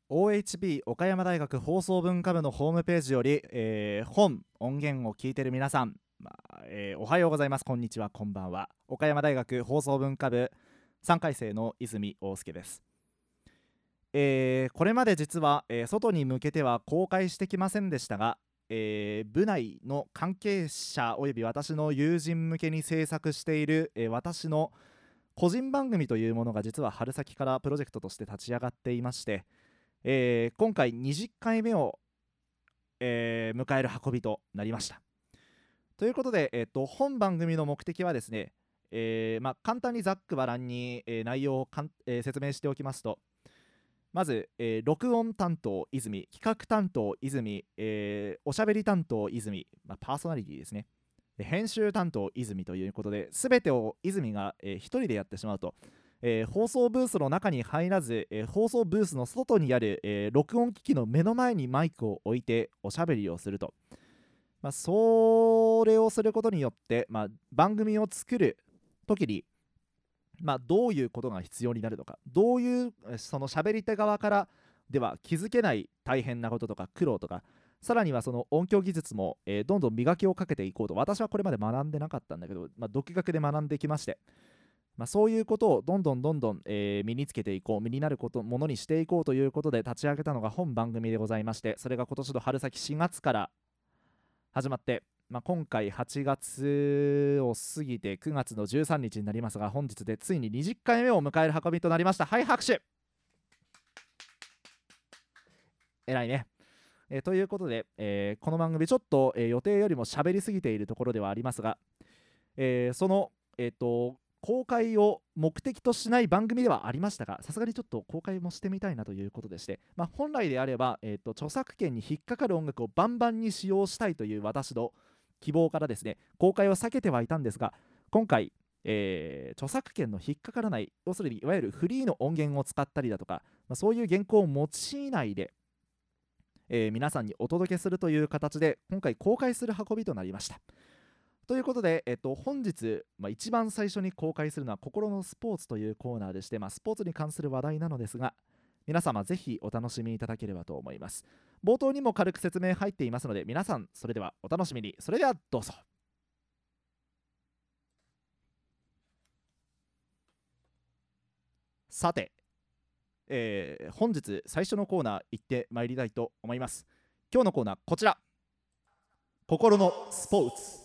OHB 岡山大学放送文化部のホームページより、本音源を聞いている皆さん、おはようございます、こんにちは、こんばんは。岡山大学放送文化部3回生の泉大輔です。これまで実は、外に向けては公開してきませんでしたが、部内の関係者および私の友人向けに制作している、私の個人番組というものが実は春先からプロジェクトとして立ち上がっていまして、今回20回目を、迎える運びとなりました。ということで、本番組の目的はですね、簡単にざっくばらんに、内容を説明しておきますと、まず、録音担当泉、企画担当泉、おしゃべり担当泉、パーソナリティですね、編集担当泉ということで、全てを泉が、一人でやってしまうと、放送ブースの中に入らず、放送ブースの外にある、録音機器の目の前にマイクを置いておしゃべりをすると、それをすることによって、番組を作る時に、どういうことが必要になるのか、どういうその喋り手側からでは気づけない大変なこととか苦労とか、さらにはその音響技術も、どんどん磨きをかけていこうと。私はこれまで学んでなかったんだけど、独学で学んできまして、そういうことをどんどん、身につけていこう、身になるものにしていこうということで立ち上げたのが本番組でございまして、それが今年の春先4月から始まって、今回8月を過ぎて9月の13日になりますが、本日でついに20回目を迎える運びとなりました。はい、拍手。偉いね。ということで、この番組ちょっと、予定よりも喋りすぎているところではありますが、その、公開を目的としない番組ではありましたが、さすがにちょっと公開もしてみたいなということでして、本来であれば、著作権に引っかかる音楽をバンバンに使用したいという私の希望からですね、公開を避けてはいたんですが、今回、著作権の引っかからない、要するにいわゆるフリーの音源を使ったりだとか、そういう原稿を用いないで、皆さんにお届けするという形で今回公開する運びとなりました。ということで、本日、一番最初に公開するのは心のスポーツというコーナーでして、スポーツに関する話題なのですが、皆様ぜひお楽しみいただければと思います。冒頭にも軽く説明入っていますので、皆さんそれではお楽しみに。それではどうぞ。さて、本日最初のコーナー行ってまいりたいと思います。今日のコーナーこちら、心のスポーツ。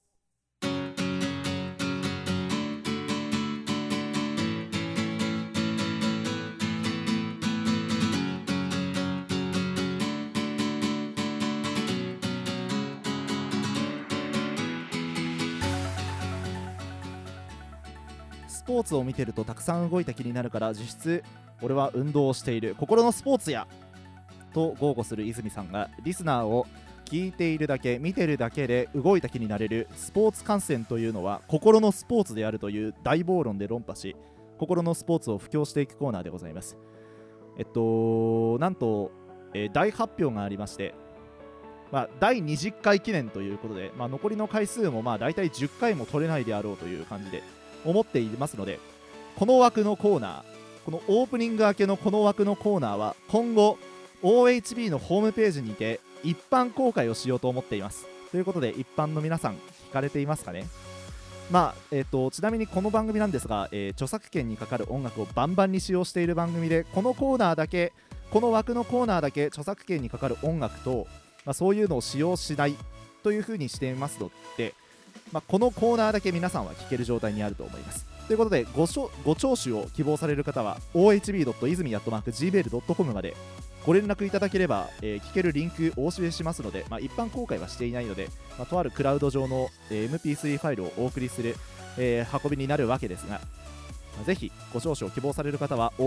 スポーツを見てるとたくさん動いた気になるから、実質俺は運動をしている、心のスポーツやと豪語する泉さんが、リスナーを聞いているだけ見てるだけで動いた気になれるスポーツ観戦というのは心のスポーツであるという大暴論で論破し、心のスポーツを布教していくコーナーでございます。なんと、大発表がありまして、第20回記念ということで、残りの回数も大体10回も取れないであろうという感じで思っていますので、この枠のコーナー、このオープニング明けのこの枠のコーナーは今後 OHB のホームページにて一般公開をしようと思っています。ということで、一般の皆さん聞かれていますかね。ちなみにこの番組なんですが、著作権にかかる音楽をバンバンに使用している番組で、このコーナーだけ、この枠のコーナーだけ著作権にかかる音楽と、そういうのを使用しないという風にしていますので、このコーナーだけ皆さんは聞ける状態にあると思います。ということで、ご聴取を希望される方は ohb.izumi@gmail.com までご連絡いただければ、聞けるリンクをお示ししますので、一般公開はしていないので、とあるクラウド上の、MP3 ファイルをお送りする、運びになるわけですが、ぜひご聴取を希望される方は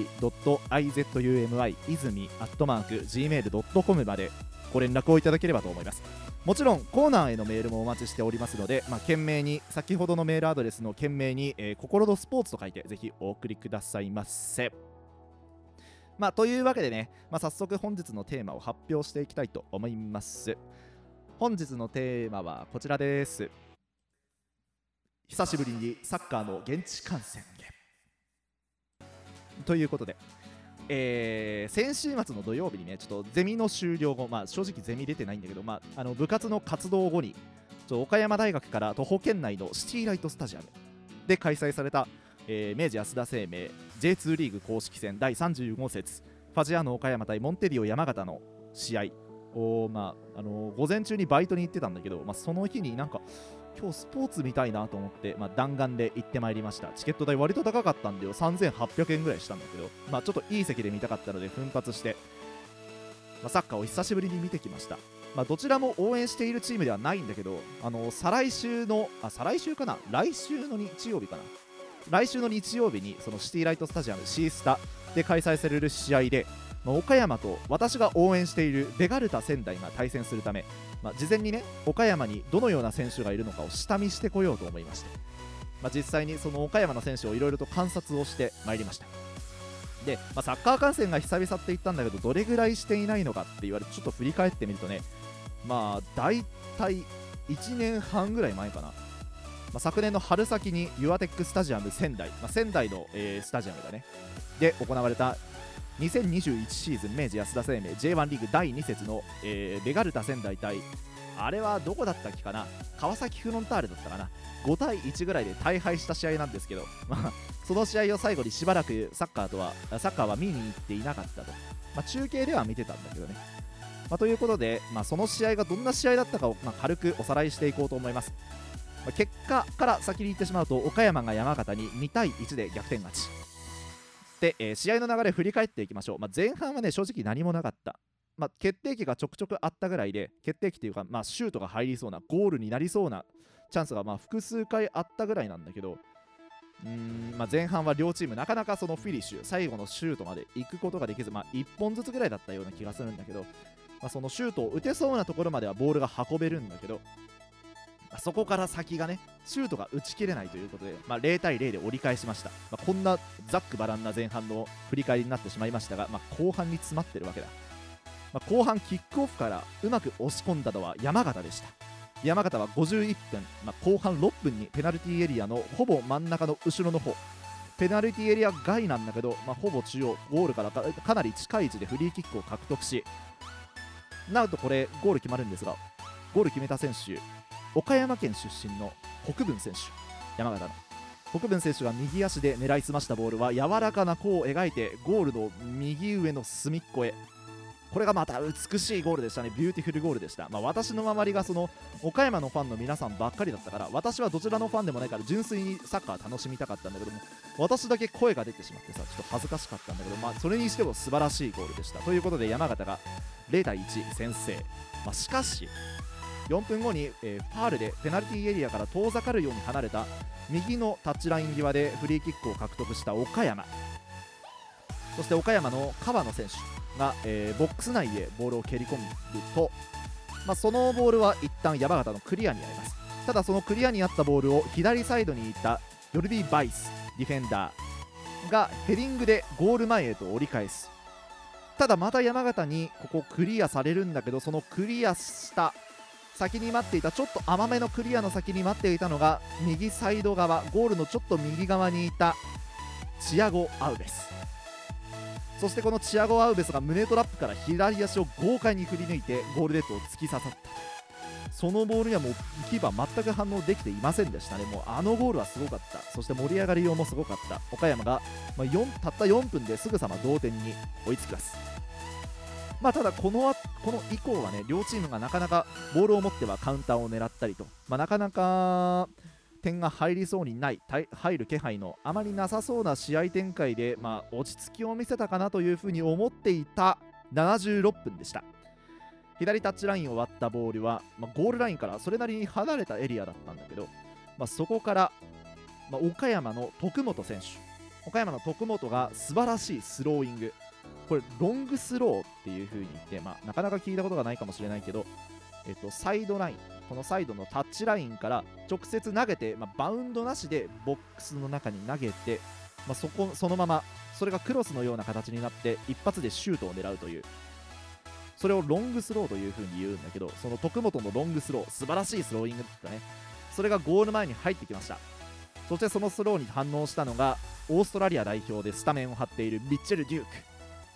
ohb.izumi@gmail.com までご連絡をいただければと思います。もちろんコーナーへのメールもお待ちしておりますので、懸命に先ほどのメールアドレスの懸命に、心のスポーツと書いてぜひお送りくださいませ。というわけでね、早速本日のテーマを発表していきたいと思います。本日のテーマはこちらです。久しぶりにサッカーの現地観戦へということで、 先週末の土曜日にね、ちょっとゼミの終了後、正直ゼミ出てないんだけど、部活の活動後に岡山大学から徒歩圏内のシティライトスタジアムで開催された、明治安田生命 J2 リーグ公式戦第35節ファジアーノ岡山対モンテディオ山形の試合を、午前中にバイトに行ってたんだけど、その日になんか今日スポーツ見たいなと思って、弾丸で行ってまいりました。チケット代割と高かったんでよ、3800円ぐらいしたんだけど、ちょっといい席で見たかったので奮発して、サッカーを久しぶりに見てきました。どちらも応援しているチームではないんだけど、来週の日曜日かな、来週の日曜日にそのシティライトスタジアム C スタで開催される試合で、岡山と私が応援しているベガルタ仙台が対戦するため、事前にね、岡山にどのような選手がいるのかを下見してこようと思いまして、実際にその岡山の選手をいろいろと観察をしてまいりました。で、サッカー観戦が久々って言ったんだけど、どれぐらいしていないのかって言われてちょっと振り返ってみるとね、だいたい1年半ぐらい前かな、昨年の春先にユアテックスタジアム仙台、仙台の、スタジアムだねで行われた2021シーズン明治安田生命 J1 リーグ第2節の、ベガルタ仙台対、あれはどこだったっけかな、川崎フロンターレだったかな、5対1ぐらいで大敗した試合なんですけど、その試合を最後にしばらくサッカーは見に行っていなかったと、中継では見てたんだけどね、ということで、その試合がどんな試合だったかを、軽くおさらいしていこうと思います。結果から先に言ってしまうと、岡山が山形に2対1で逆転勝ちで、試合の流れ振り返っていきましょう。前半はね、正直何もなかった。決定機がちょくちょくあったぐらいで、決定機というか、シュートが入りそうな、ゴールになりそうなチャンスが複数回あったぐらいなんだけど、前半は両チームなかなかそのフィニッシュ、最後のシュートまで行くことができず、1本ずつぐらいだったような気がするんだけど、そのシュートを打てそうなところまではボールが運べるんだけど、そこから先がね、シュートが打ち切れないということで、0対0で折り返しました。こんなざっくばらんな前半の振り返りになってしまいましたが、後半に詰まってるわけだ。後半キックオフからうまく押し込んだのは山形でした。山形は51分、後半6分にペナルティーエリアのほぼ真ん中の後ろの方、ペナルティーエリア外なんだけど、ほぼ中央、ゴールからかなり近い位置でフリーキックを獲得し、なんとこれゴール決まるんですが、ゴール決めた選手、岡山県出身の国分選手、山形の国分選手が右足で狙いすましたボールは柔らかな弧を描いてゴールの右上の隅っこへ。これがまた美しいゴールでしたね。ビューティフルゴールでした。私の周りがその岡山のファンの皆さんばっかりだったから、私はどちらのファンでもないから純粋にサッカー楽しみたかったんだけども、私だけ声が出てしまってさ、ちょっと恥ずかしかったんだけど、それにしても素晴らしいゴールでした。ということで山形が0対1先制。しかし4分後に、ファールでペナルティーエリアから遠ざかるように離れた右のタッチライン際でフリーキックを獲得した岡山、そして岡山の川野選手が、ボックス内へボールを蹴り込むと、そのボールは一旦山形のクリアになります。ただそのクリアにあったボールを左サイドにいたヨルディ・バイスディフェンダーがヘディングでゴール前へと折り返す。ただまた山形にここクリアされるんだけど、そのクリアした先に待っていた、ちょっと甘めのクリアの先に待っていたのが右サイド側、ゴールのちょっと右側にいたチアゴ・アウベス。そしてこのチアゴ・アウベスが胸トラップから左足を豪快に振り抜いてゴールネットを突き刺さった。そのボールにはもうキーパー全く反応できていませんでしたね。もうあのゴールはすごかった。そして盛り上がりようもすごかった。岡山が、たった4分ですぐさま同点に追いつきます。ただこの以降はね、両チームがなかなかボールを持ってはカウンターを狙ったりと、なかなか点が入りそうにない、入る気配のあまりなさそうな試合展開で、落ち着きを見せたかなというふうに思っていた76分でした。左タッチラインを割ったボールは、ゴールラインからそれなりに離れたエリアだったんだけど、そこから、岡山の徳本選手が素晴らしいスローイング、これロングスローっていう風に言って、なかなか聞いたことがないかもしれないけど、サイドライン、このサイドのタッチラインから直接投げて、バウンドなしでボックスの中に投げて、そのままそれがクロスのような形になって一発でシュートを狙うという、それをロングスローという風に言うんだけど、その徳本のロングスロー、素晴らしいスローイングだったね。それがゴール前に入ってきました。そしてそのスローに反応したのがオーストラリア代表でスタメンを張っているミッチェル・デューク。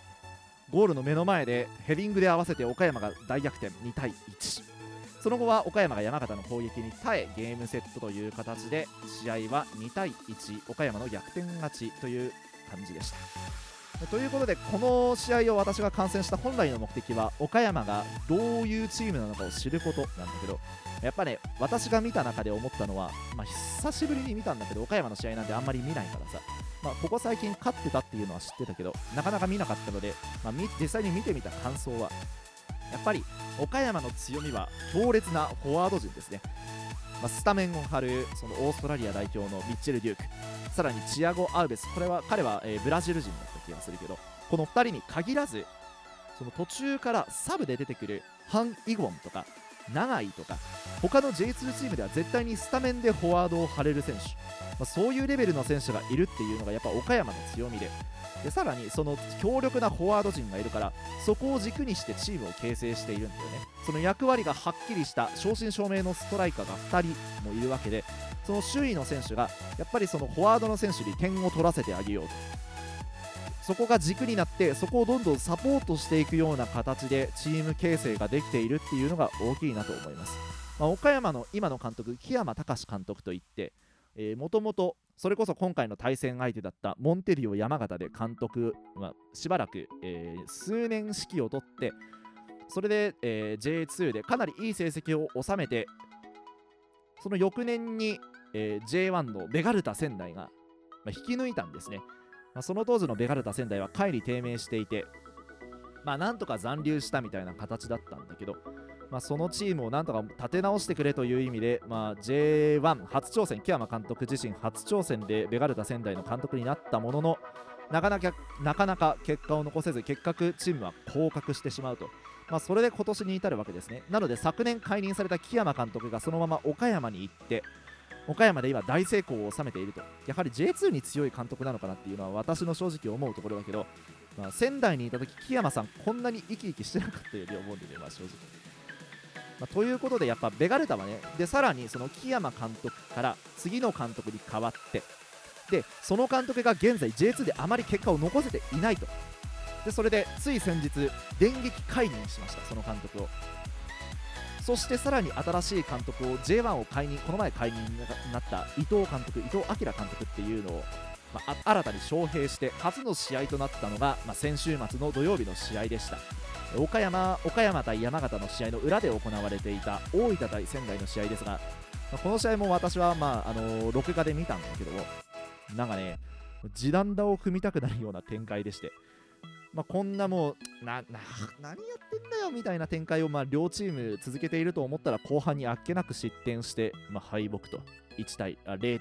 ゴールの目の前でヘディングで合わせて岡山が大逆転2対1。その後は岡山が山形の攻撃に耐えゲームセットという形で試合は2対1岡山の逆転勝ちという感じでした。ということでこの試合を私が観戦した本来の目的は岡山がどういうチームなのかを知ることなんだけど、やっぱね私が見た中で思ったのは、久しぶりに見たんだけど岡山の試合なんてあんまり見ないからさ、ここ最近勝ってたっていうのは知ってたけどなかなか見なかったので、実際に見てみた感想はやっぱり岡山の強みは強烈なフォワード陣ですね。スタメンを張るそのオーストラリア代表のミッチェル・デューク、さらにチアゴ・アウベス、彼は、ブラジル人だった気がするけど、この2人に限らずその途中からサブで出てくるハン・イゴンとか永井とか他の J2 チームでは絶対にスタメンでフォワードを張れる選手、そういうレベルの選手がいるっていうのがやっぱ岡山の強みで、さらにその強力なフォワード陣がいるからそこを軸にしてチームを形成しているんだよね。その役割がはっきりした正真正銘のストライカーが2人もいるわけで、その周囲の選手がやっぱりそのフォワードの選手に点を取らせてあげようと、そこが軸になってそこをどんどんサポートしていくような形でチーム形成ができているっていうのが大きいなと思います。岡山の今の監督木山隆監督といってもともとそれこそ今回の対戦相手だったモンテリオ山形で監督はしばらく、数年指揮を取って、それで、J2 でかなりいい成績を収めて、その翌年に、J1 のベガルタ仙台が、引き抜いたんですね。その当時のベガルタ仙台は下位に低迷していて、なんとか残留したみたいな形だったんだけど、そのチームをなんとか立て直してくれという意味で、J1 初挑戦、木山監督自身初挑戦でベガルタ仙台の監督になったものの、なかなか結果を残せず、結局チームは降格してしまうと、それで今年に至るわけですね。なので昨年解任された木山監督がそのまま岡山に行って、岡山で今大成功を収めていると、やはり J2 に強い監督なのかなっていうのは私の正直思うところだけど、仙台にいた時木山さんこんなに生き生きしてなかったように思うんでね、正直。ということでやっぱベガルタはね、でさらにその木山監督から次の監督に変わって、でその監督が現在 J2 であまり結果を残せていないと。でそれでつい先日電撃解任しました、その監督を。そしてさらに新しい監督を J1 をこの前解任になった伊藤明監督っていうのを、新たに招聘して初の試合となったのが、先週末の土曜日の試合でした。岡山対山形の試合の裏で行われていた大分対仙台の試合ですが、この試合も私は、録画で見たんだけど、なんかね地団打を踏みたくなるような展開でして、こんなもう何やってんだよみたいな展開を両チーム続けていると思ったら、後半にあっけなく失点して、敗北と0対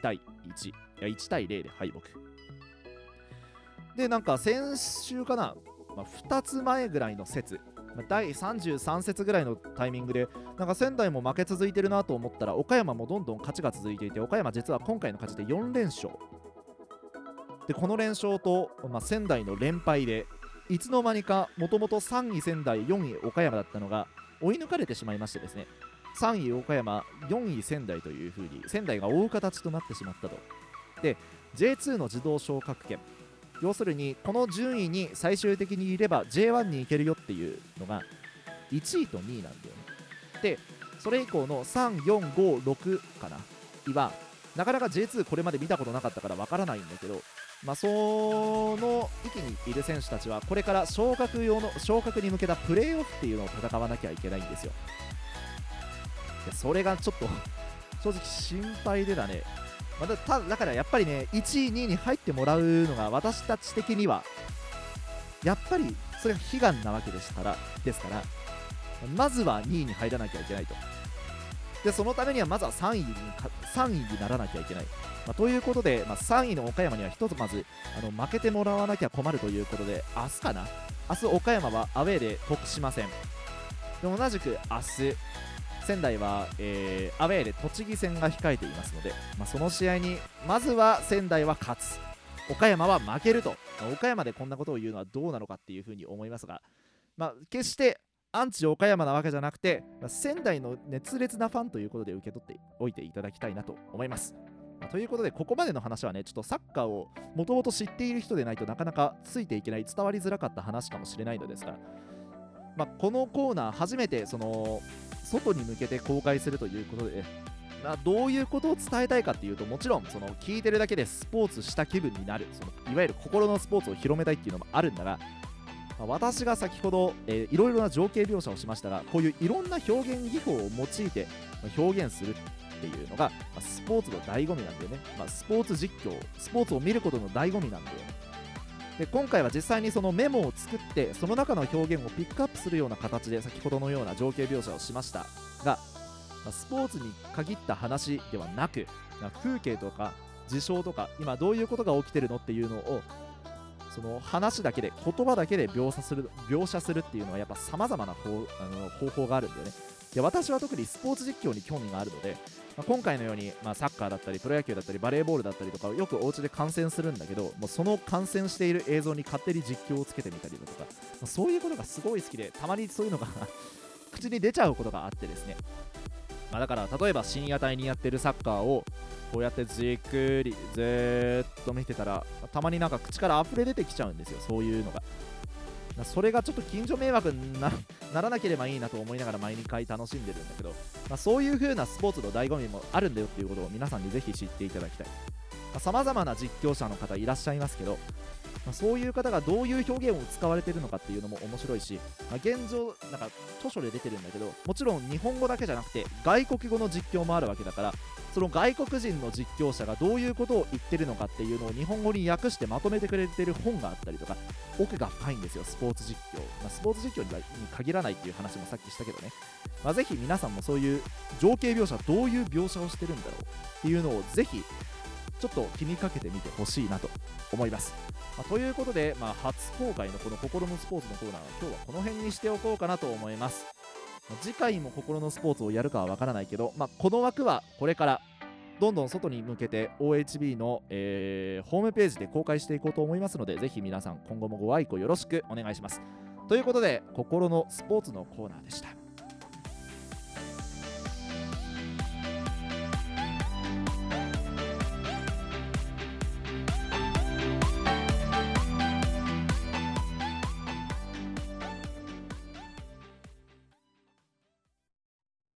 1対0で敗北で、なんか先週かな、2つ前ぐらいの節、第33節ぐらいのタイミングでなんか仙台も負け続いてるなと思ったら、岡山もどんどん勝ちが続いていて、岡山実は今回の勝ちで4連勝で、この連勝と、仙台の連敗でいつの間にかもともと3位仙台4位岡山だったのが追い抜かれてしまいましてですね、3位岡山4位仙台という風に仙台が追う形となってしまったと。で J2 の自動昇格圏、要するにこの順位に最終的にいれば J1 に行けるよっていうのが1位と2位なんだよね。でそれ以降の3、4、5、6かなはなかなか J2 これまで見たことなかったからわからないんだけど、その域にいる選手たちはこれから昇格に向けたプレーオフっていうのを戦わなきゃいけないんですよ。でそれがちょっと正直心配でだね。だからやっぱりね、1位2位に入ってもらうのが私たち的にはやっぱりそれが悲願なわけですからまずは2位に入らなきゃいけないと。でそのためにはまずは3位にならなきゃいけない、ということで、3位の岡山には一つまず負けてもらわなきゃ困るということで、明日岡山はアウェーで徳島戦で、同じく明日仙台は、アウェーで栃木戦が控えていますので、その試合にまずは仙台は勝つ、岡山は負けると、岡山でこんなことを言うのはどうなのかっていうふうに思いますが、決してアンチ岡山なわけじゃなくて、仙台の熱烈なファンということで受け取っておいていただきたいなと思います。 ということで、ここまでの話はね、ちょっとサッカーをもともと知っている人でないとなかなかついていけない、伝わりづらかった話かもしれないのですから、このコーナー初めて外に向けて公開するということで、どういうことを伝えたいかっていうと、もちろん聞いてるだけでスポーツした気分になる、いわゆる心のスポーツを広めたいっていうのもあるんだが、私が先ほど、いろいろな情景描写をしましたが、こういういろんな表現技法を用いて表現するっていうのが、スポーツの醍醐味なんだよね。スポーツ実況、スポーツを見ることの醍醐味なんだよね。で、今回は実際にそのメモを作って、その中の表現をピックアップするような形で先ほどのような情景描写をしましたが、スポーツに限った話ではなく、風景とか事象とか今どういうことが起きてるのっていうのをその話だけで、言葉だけで描写するっていうのはやっぱ様々な方法があるんだよね。で、私は特にスポーツ実況に興味があるので、今回のように、サッカーだったりプロ野球だったりバレーボールだったりとかをよくお家で観戦するんだけど、もうその観戦している映像に勝手に実況をつけてみたりだとか、そういうことがすごい好きで、たまにそういうのが口に出ちゃうことがあってですね。だから例えば深夜帯にやってるサッカーをこうやってじっくりずーっと見てたら、たまになんか口から溢れ出てきちゃうんですよ、そういうのが。それがちょっと近所迷惑にならなければいいなと思いながら毎回楽しんでるんだけど、そういう風なスポーツの醍醐味もあるんだよっていうことを皆さんにぜひ知っていただきたい。様々な実況者の方いらっしゃいますけど、そういう方がどういう表現を使われているのかっていうのも面白いし、現状なんか図書で出てるんだけど、もちろん日本語だけじゃなくて外国語の実況もあるわけだから、その外国人の実況者がどういうことを言ってるのかっていうのを日本語に訳してまとめてくれてる本があったりとか、奥が深いんですよ、スポーツ実況。スポーツ実況に限らないっていう話もさっきしたけどね。ぜひ皆さんもそういう情景描写、どういう描写をしてるんだろうっていうのをぜひちょっと気にかけてみてほしいなと思います。ということで、初公開のこの心のスポーツのコーナーは今日はこの辺にしておこうかなと思います。次回も心のスポーツをやるかはわからないけど、この枠はこれからどんどん外に向けて OHB の、ホームページで公開していこうと思いますので、ぜひ皆さん今後もご愛顧よろしくお願いします。ということで、心のスポーツのコーナーでした。